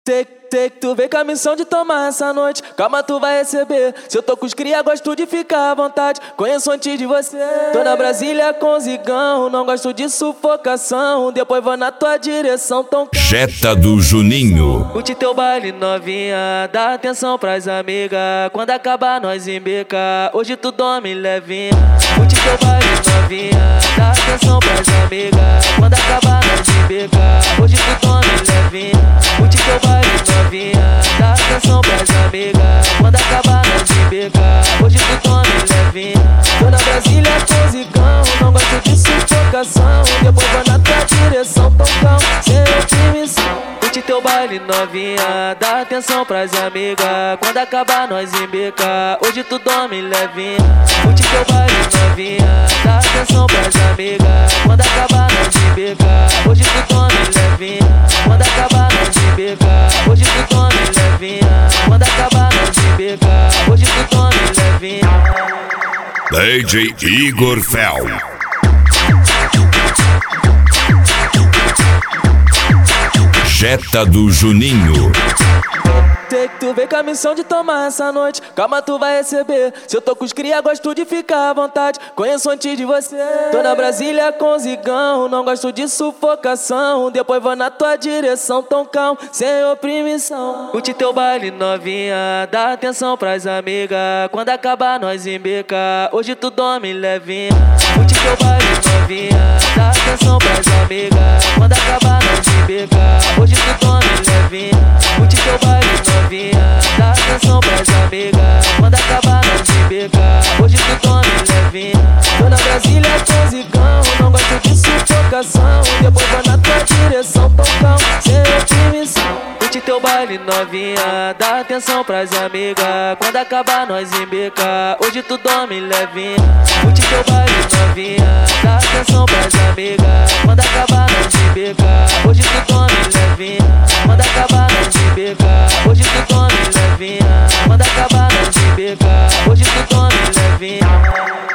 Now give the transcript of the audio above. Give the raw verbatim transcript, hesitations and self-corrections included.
Sei, sei que tu vem com a missão de tomar essa noite. Calma, tu vai receber. Se eu tô com os cria, gosto de ficar à vontade. Conheço antes de você. Tô na Brasília com zigão. Não gosto de sufocação. Depois vou na tua direção. Tão Jetta do Juninho. Curte teu baile novinha. Dá atenção pras amigas. Quando acabar nós embeca. Hoje tu dorme levinha. Curte teu baile novinha. Dá atenção pras amigas. Quando acabar nós embeca. Hoje tu dorme levinha. Curte teu baile novinha, dá atenção pras amigas. Quando acabar nós embeca. Hoje tu tome levinha. Tô na Brasília com zigão. Não gosto de sufocação. Depois vou na tua direção. Tocão, sem oprimição. Curte teu baile novinha. Dá atenção pras amigas. Quando acabar nós embeca. Hoje tu dorme levinha. Curte teu baile novinha. Dá atenção pras amigas. Quando acabar nós embeca. Hoje tu dorme levinha. Quando acabar nós embeca. Hoje tu dorme levinha. Quando acabar nós embeca. Hoje tu dorme levinha. D J Igor Fel. Jetta do Juninho. Sei que tu vem com a missão de tomar essa noite. Calma, tu vai receber. Se eu tô com os cria, gosto de ficar à vontade. Conheço antes de você. Tô na Brasília com zigão. Não gosto de sufocação. Depois vou na tua direção. Tão calmo, sem oprimição. Curte teu baile novinha. Dá atenção pras amigas. Quando acabar nós embeca. Hoje tu dorme levinha. Curte teu baile novinha. Dá atenção pras amigas. Quando acabar nós embeca. Hoje tu dorme levinha. Curte teu baile novinha. Dá atenção pras amigas. Quando acabar nós embeca. Hoje tu dorme levinha. Tô na Brasília com zigão. Não gosto de sufocação. Depois vou na tua direção. Tocão, sem oprimição. Curte teu baile novinha. Dá atenção pras amigas. Quando acabar nós embeca. Hoje tu dorme levinha. Curte teu baile novinha. Dá atenção pras amigas. Quando acabar nós embeca. Hoje tu dorme levinha. Quando acabar nós embeca. Hoje tu dorme levinha. Quando acabar nós embeca. Hoje tu dorme levinha.